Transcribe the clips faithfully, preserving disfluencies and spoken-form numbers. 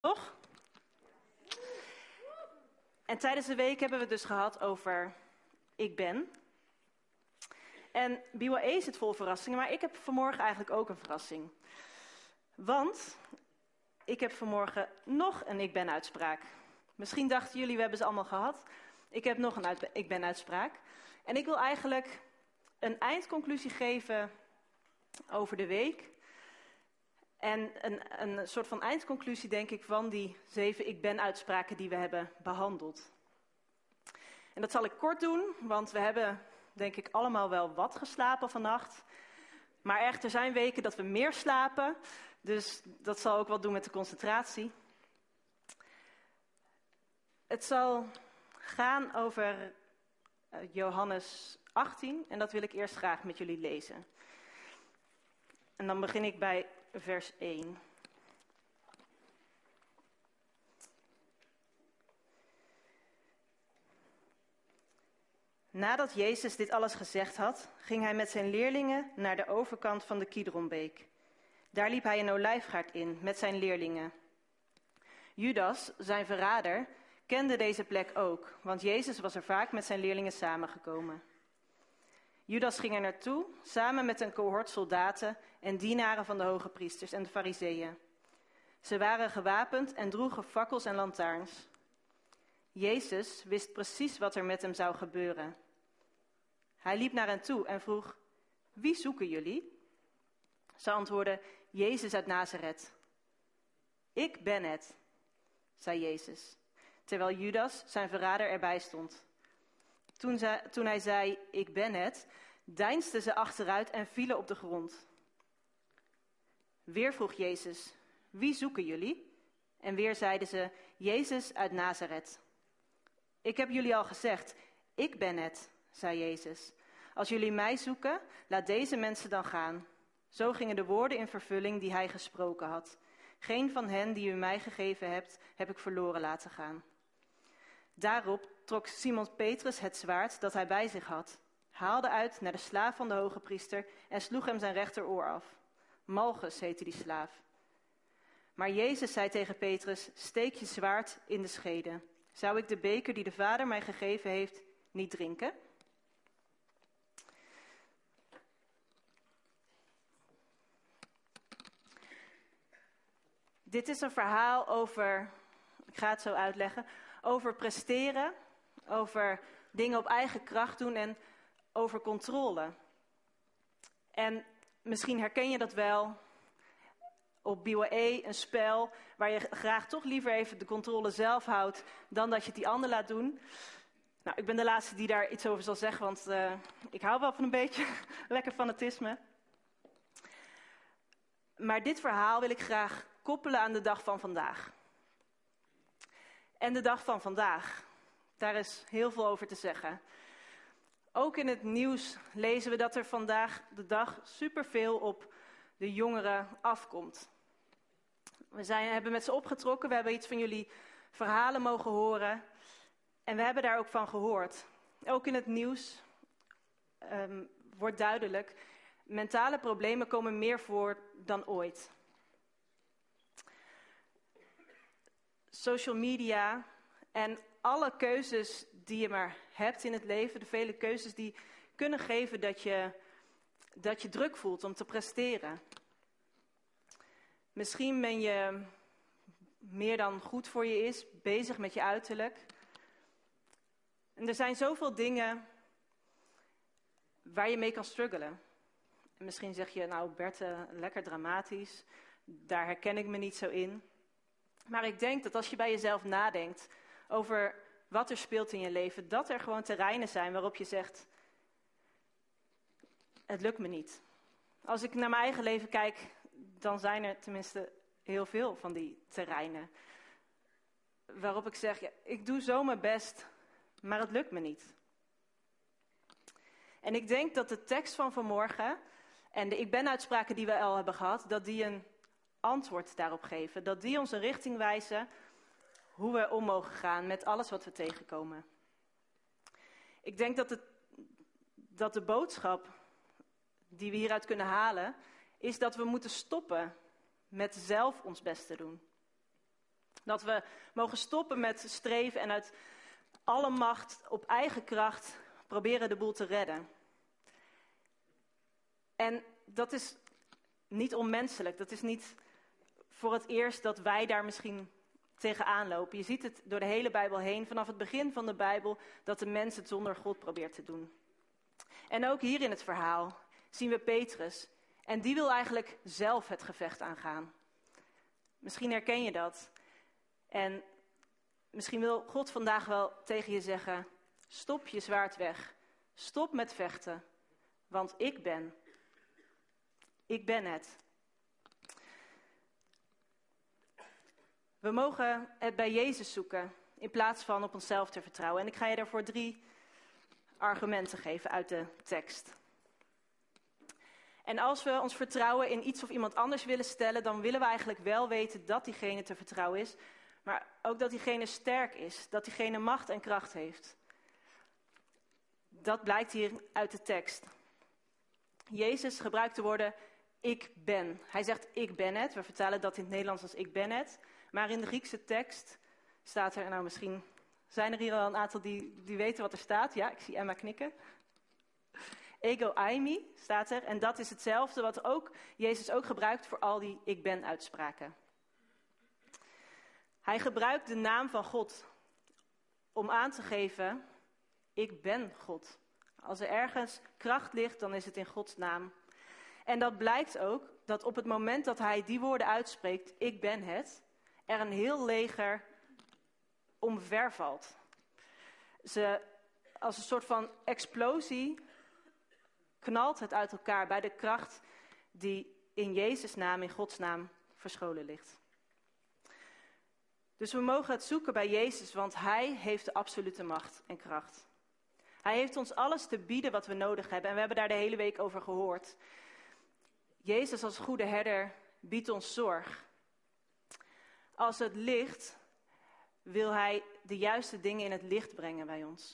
Toch? En tijdens de week hebben we het dus gehad over ik ben. En B Y A zit vol verrassingen, maar ik heb vanmorgen eigenlijk ook een verrassing. Want ik heb vanmorgen nog een ik ben uitspraak. Misschien dachten jullie, we hebben ze allemaal gehad. Ik heb nog een uit, ik ben uitspraak. En ik wil eigenlijk een eindconclusie geven over de week. En een, een soort van eindconclusie, denk ik, van die zeven ik ben uitspraken die we hebben behandeld. En dat zal ik kort doen, want we hebben, denk ik, allemaal wel wat geslapen vannacht. Maar echt, er zijn weken dat we meer slapen, dus dat zal ook wat doen met de concentratie. Het zal gaan over Johannes achttien en dat wil ik eerst graag met jullie lezen. En dan begin ik bij vers één. Nadat Jezus dit alles gezegd had, ging hij met zijn leerlingen naar de overkant van de Kidronbeek. Daar liep hij een olijfgaard in met zijn leerlingen. Judas, zijn verrader, kende deze plek ook, want Jezus was er vaak met zijn leerlingen samengekomen. Judas ging er naartoe, samen met een cohort soldaten en dienaren van de hoge priesters en de fariseeën. Ze waren gewapend en droegen fakkels en lantaarns. Jezus wist precies wat er met hem zou gebeuren. Hij liep naar hen toe en vroeg, wie zoeken jullie? Ze antwoordden, Jezus uit Nazareth. Ik ben het, zei Jezus, terwijl Judas, zijn verrader, erbij stond. Toen, ze, toen hij zei, ik ben het, deinsden ze achteruit en vielen op de grond. Weer vroeg Jezus, wie zoeken jullie? En weer zeiden ze, Jezus uit Nazareth. Ik heb jullie al gezegd, ik ben het, zei Jezus. Als jullie mij zoeken, laat deze mensen dan gaan. Zo gingen de woorden in vervulling die hij gesproken had. Geen van hen die u mij gegeven hebt, heb ik verloren laten gaan. Daarop trok Simon Petrus het zwaard dat hij bij zich had, haalde uit naar de slaaf van de hoge priester en sloeg hem zijn rechteroor af. Malchus heette die slaaf. Maar Jezus zei tegen Petrus, steek je zwaard in de schede. Zou ik de beker die de Vader mij gegeven heeft niet drinken? Dit is een verhaal over, ik ga het zo uitleggen, over presteren, over dingen op eigen kracht doen en over controle. En misschien herken je dat wel op B Y A, een spel waar je graag toch liever even de controle zelf houdt dan dat je het die ander laat doen. Nou, ik ben de laatste die daar iets over zal zeggen, want uh, ik hou wel van een beetje lekker fanatisme. Maar dit verhaal wil ik graag koppelen aan de dag van vandaag. En de dag van vandaag, daar is heel veel over te zeggen. Ook in het nieuws lezen we dat er vandaag de dag superveel op de jongeren afkomt. We zijn, hebben met ze opgetrokken, we hebben iets van jullie verhalen mogen horen. En we hebben daar ook van gehoord. Ook in het nieuws um, wordt duidelijk, mentale problemen komen meer voor dan ooit. Social media en alle keuzes die je maar hebt in het leven, de vele keuzes die kunnen geven dat je, dat je druk voelt om te presteren. Misschien ben je meer dan goed voor je is, bezig met je uiterlijk. En er zijn zoveel dingen waar je mee kan struggelen. En misschien zeg je, nou Berthe, lekker dramatisch, daar herken ik me niet zo in. Maar ik denk dat als je bij jezelf nadenkt over wat er speelt in je leven, dat er gewoon terreinen zijn waarop je zegt, het lukt me niet. Als ik naar mijn eigen leven kijk, dan zijn er tenminste heel veel van die terreinen. Waarop ik zeg, ja, ik doe zo mijn best, maar het lukt me niet. En ik denk dat de tekst van vanmorgen en de ik ben uitspraken die we al hebben gehad, dat die een antwoord daarop geven. Dat die ons een richting wijzen hoe we om mogen gaan met alles wat we tegenkomen. Ik denk dat, het, dat de boodschap die we hieruit kunnen halen, is dat we moeten stoppen met zelf ons best te doen. Dat we mogen stoppen met streven en uit alle macht op eigen kracht proberen de boel te redden. En dat is niet onmenselijk. Dat is niet voor het eerst dat wij daar misschien tegenaan lopen. Je ziet het door de hele Bijbel heen, vanaf het begin van de Bijbel, dat de mens het zonder God probeert te doen. En ook hier in het verhaal zien we Petrus. En die wil eigenlijk zelf het gevecht aangaan. Misschien herken je dat. En misschien wil God vandaag wel tegen je zeggen: stop je zwaard weg. Stop met vechten. Want ik ben. Ik ben het. We mogen het bij Jezus zoeken in plaats van op onszelf te vertrouwen. En ik ga je daarvoor drie argumenten geven uit de tekst. En als we ons vertrouwen in iets of iemand anders willen stellen, dan willen we eigenlijk wel weten dat diegene te vertrouwen is, maar ook dat diegene sterk is, dat diegene macht en kracht heeft. Dat blijkt hier uit de tekst. Jezus gebruikt de woorden ik ben. Hij zegt ik ben het. We vertalen dat in het Nederlands als ik ben het. Maar in de Griekse tekst staat er, nou misschien zijn er hier al een aantal die, die weten wat er staat. Ja, ik zie Emma knikken. Ego eimi staat er. En dat is hetzelfde wat ook Jezus ook gebruikt voor al die ik ben uitspraken. Hij gebruikt de naam van God om aan te geven, ik ben God. Als er ergens kracht ligt, dan is het in Gods naam. En dat blijkt ook dat op het moment dat hij die woorden uitspreekt, ik ben het, er een heel leger omver valt. Ze, als een soort van explosie knalt het uit elkaar bij de kracht die in Jezus' naam, in Gods naam, verscholen ligt. Dus we mogen het zoeken bij Jezus, want hij heeft de absolute macht en kracht. Hij heeft ons alles te bieden wat we nodig hebben en we hebben daar de hele week over gehoord. Jezus als goede herder biedt ons zorg. Als het licht wil hij de juiste dingen in het licht brengen bij ons.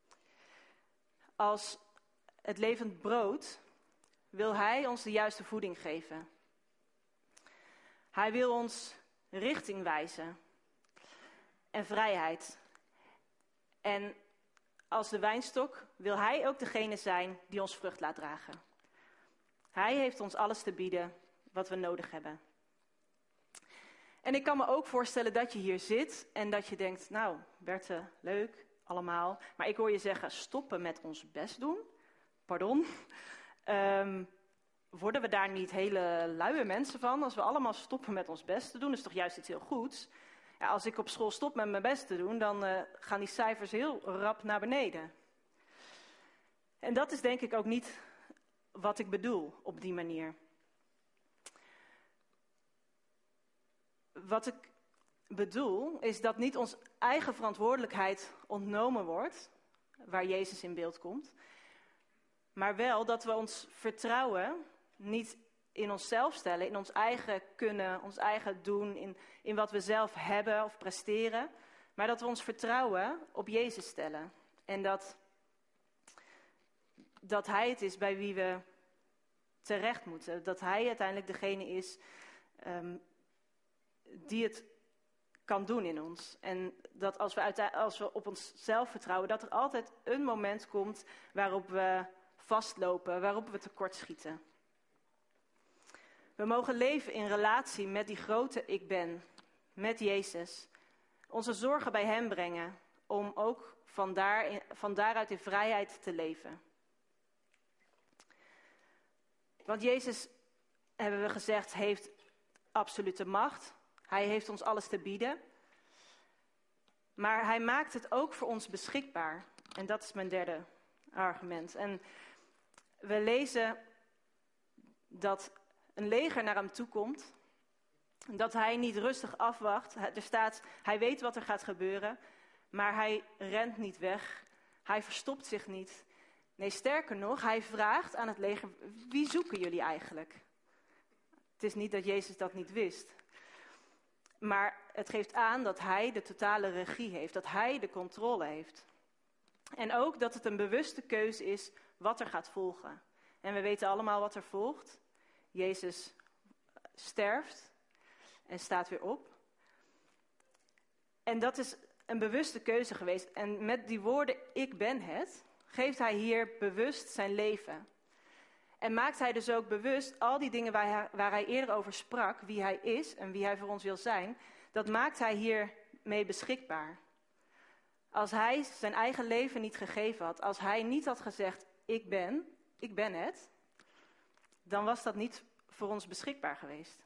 Als het levend brood wil hij ons de juiste voeding geven. Hij wil ons richting wijzen en vrijheid. En als de wijnstok wil hij ook degene zijn die ons vrucht laat dragen. Hij heeft ons alles te bieden wat we nodig hebben. En ik kan me ook voorstellen dat je hier zit en dat je denkt, nou Berthe, leuk, allemaal. Maar ik hoor je zeggen, stoppen met ons best doen. Pardon. Um, worden we daar niet hele luie mensen van als we allemaal stoppen met ons best te doen? Dat is toch juist iets heel goeds. Ja, als ik op school stop met mijn best te doen, dan uh, gaan die cijfers heel rap naar beneden. En dat is denk ik ook niet wat ik bedoel op die manier. Wat ik bedoel is dat niet ons eigen verantwoordelijkheid ontnomen wordt, waar Jezus in beeld komt, maar wel dat we ons vertrouwen niet in onszelf stellen, in ons eigen kunnen, ons eigen doen, in, in wat we zelf hebben of presteren, maar dat we ons vertrouwen op Jezus stellen. En dat, dat Hij het is bij wie we terecht moeten. Dat Hij uiteindelijk degene is um, die het kan doen in ons. En dat als we, uit, als we op onszelf vertrouwen, dat er altijd een moment komt waarop we vastlopen, waarop we tekortschieten. We mogen leven in relatie met die grote ik ben, met Jezus. Onze zorgen bij Hem brengen, om ook van, daar, van daaruit in vrijheid te leven. Want Jezus, hebben we gezegd, heeft absolute macht. Hij heeft ons alles te bieden. Maar Hij maakt het ook voor ons beschikbaar. En dat is mijn derde argument. En we lezen dat een leger naar hem toe komt. Dat hij niet rustig afwacht. Er staat, hij weet wat er gaat gebeuren. Maar hij rent niet weg. Hij verstopt zich niet. Nee, sterker nog, hij vraagt aan het leger, wie zoeken jullie eigenlijk? Het is niet dat Jezus dat niet wist. Maar het geeft aan dat hij de totale regie heeft. Dat hij de controle heeft. En ook dat het een bewuste keuze is wat er gaat volgen. En we weten allemaal wat er volgt. Jezus sterft en staat weer op. En dat is een bewuste keuze geweest. En met die woorden, ik ben het, geeft hij hier bewust zijn leven. En maakt hij dus ook bewust al die dingen waar hij, waar hij eerder over sprak, wie hij is en wie hij voor ons wil zijn, dat maakt hij hiermee beschikbaar. Als hij zijn eigen leven niet gegeven had, als hij niet had gezegd, ik ben, ik ben het, dan was dat niet voor ons beschikbaar geweest.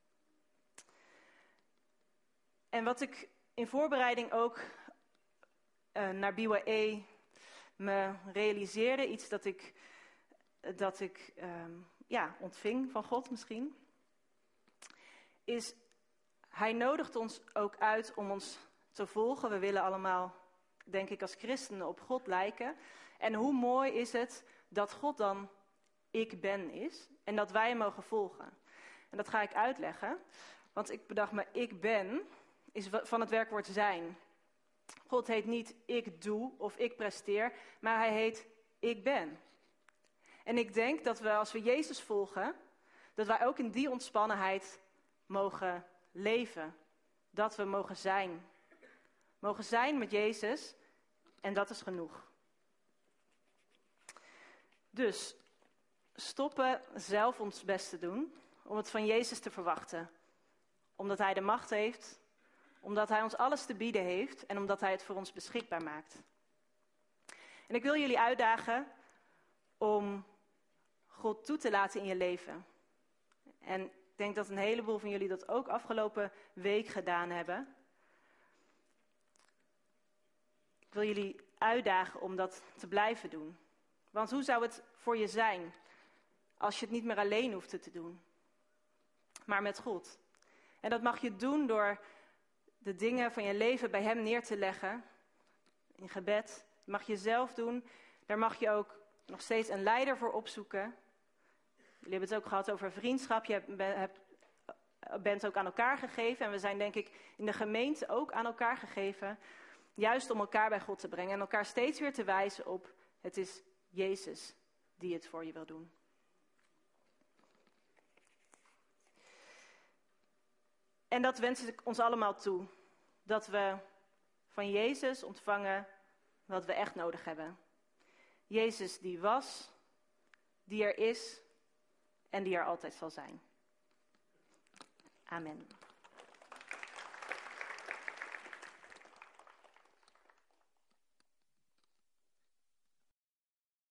En wat ik in voorbereiding ook uh, naar B Y A me realiseerde, iets dat ik, dat ik um, ja, ontving van God misschien, is hij nodigt ons ook uit om ons te volgen. We willen allemaal, denk ik, als christenen op God lijken. En hoe mooi is het dat God dan ik ben is en dat wij hem mogen volgen. En dat ga ik uitleggen, want ik bedacht me, ik ben is van het werkwoord zijn. God heet niet ik doe of ik presteer, maar hij heet ik ben. En ik denk dat we als we Jezus volgen, dat wij ook in die ontspannenheid mogen leven. Dat we mogen zijn. Mogen zijn met Jezus en dat is genoeg. Dus stoppen zelf ons best te doen om het van Jezus te verwachten. Omdat hij de macht heeft, omdat hij ons alles te bieden heeft en omdat hij het voor ons beschikbaar maakt. En ik wil jullie uitdagen om God toe te laten in je leven. En ik denk dat een heleboel van jullie dat ook afgelopen week gedaan hebben. Ik wil jullie uitdagen om dat te blijven doen. Want hoe zou het voor je zijn als je het niet meer alleen hoefde te doen, maar met God? En dat mag je doen door de dingen van je leven bij hem neer te leggen, in gebed. Dat mag je zelf doen. Daar mag je ook nog steeds een leider voor opzoeken. Jullie hebben het ook gehad over vriendschap. Je hebt, bent ook aan elkaar gegeven. En we zijn denk ik in de gemeente ook aan elkaar gegeven. Juist om elkaar bij God te brengen. En elkaar steeds weer te wijzen op, het is Jezus die het voor je wil doen. En dat wens ik ons allemaal toe. Dat we van Jezus ontvangen wat we echt nodig hebben. Jezus die was, die er is en die er altijd zal zijn. Amen.